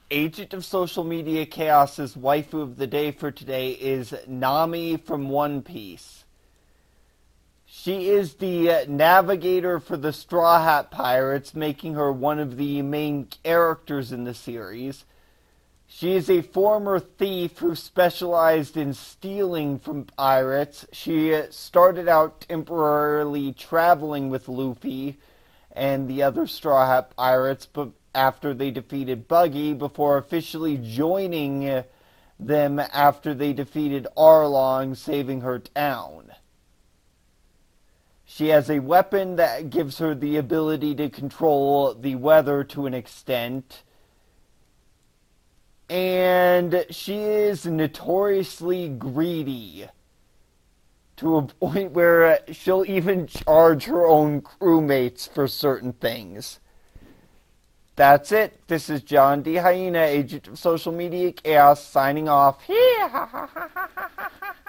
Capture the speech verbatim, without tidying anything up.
Agent of Social Media Chaos's waifu of the day for today is Nami from One Piece. She is the navigator for the Straw Hat Pirates, making her one of the main characters in the series. She is a former thief who specialized in stealing from pirates. She started out temporarily traveling with Luffy and the other Straw Hat Pirates, but after they defeated Buggy, before officially joining them after they defeated Arlong, saving her town. She has a weapon that gives her the ability to control the weather to an extent. And she is notoriously greedy, to a point where she'll even charge her own crewmates for certain things. That's it. This is John D. Hyena, Agent of Social Media Chaos, signing off.